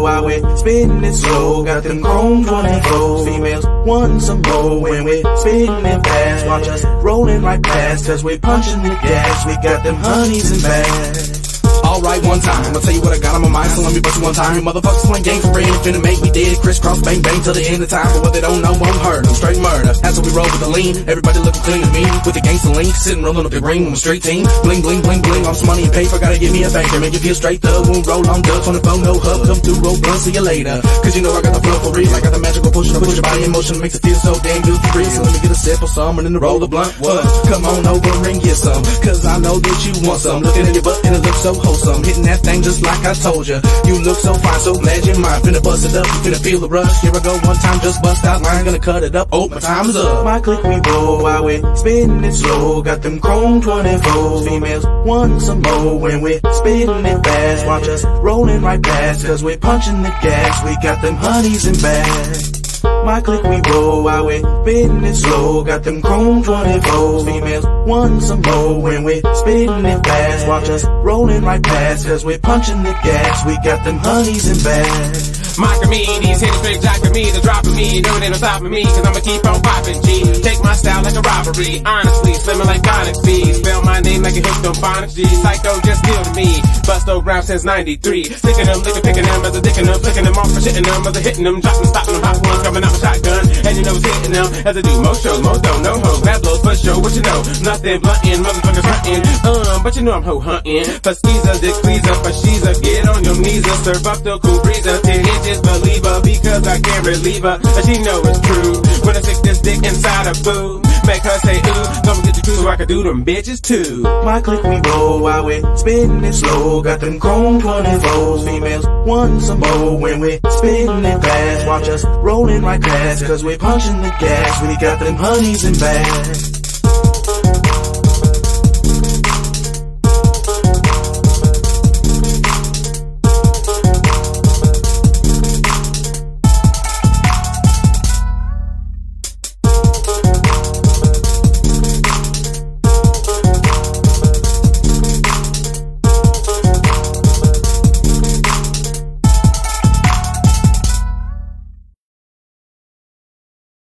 while we spinning it slow. Got them chrome 24s. Females want some more when we spinning it fast. Watch us rolling right past, cause we punching the gas. We got them honeys and bags. Alright, one time, I'll tell you what I got on my mind, so let me bust you one time. You motherfuckers playing games for real, finna make me dead. Crisscross, bang, bang, till the end of time. But what they don't know won't hurt them, straight murder. That's how we roll with the lean, everybody looking clean to me. With the gangsta link, sitting rolling up the green with my street team. Bling, bling, bling, bling, on some money and paper. Gotta give me a banker, make you feel straight thug. Won't roll on dubs on the phone, no hub. Come through, roll blunt, see you later. Cause you know I got the flow for real. I got the magical push to push your body in motion, makes it feel so damn good for real. So let me get a sip of some and then roll the blunt. What? Come on over and get some, cause I know that you want some. Looking at your butt and it looks so wholesome. Hitting that thing just like I told you. You look so fine, so glad you're mine. Finna bust it up, you finna feel the rush. Here I go one time, just bust out line. Gonna cut it up, oh, my time's up. My click we roll while we spinning it slow. Got them chrome 24s. Females want some more when we spinning it fast. Watch us rolling right past, cause we punching the gas. We got them honeys and bags. My click we roll while we spinning it slow. Got them chrome 24s. Females want some more when we spinning it fast. Watch us rolling right past, cause we punching the gas. We got them honeys and bags. Mocking me, these hitters straight jocking me, they're dropping me, doing it on top of me, cause I'ma keep on popping, G. Take my style like a robbery, honestly, slimming like Phonics B. Spell my name like a hit on Phonics G. Psycho just deal to me, Busto rap since 93. Sticking them, licking, picking them, as a dicking them, flicking them off for shitting them, as a hitting them, dropping, stopping them, hot ones coming out with shotgun, and you know it's hitting them, as I do most shows, most don't, no hoes, bad blows for show, what you know, nothing blunting, motherfuckers hunting, but you know I'm ho hunting, for skeezer, dick pleaser, for she's a get on your knees, serve up the cool breezer, till hit just believe her, because I can't relieve her, and she know it's true, when I stick this dick inside her boob, make her say ooh, come get the truth so I can do them bitches too. My click we roll while we spinning it slow. Got them chrome 24s. Females want some more when we spinning it fast. Watch us rolling right past, cause we punching the gas. We got them honeys and bags.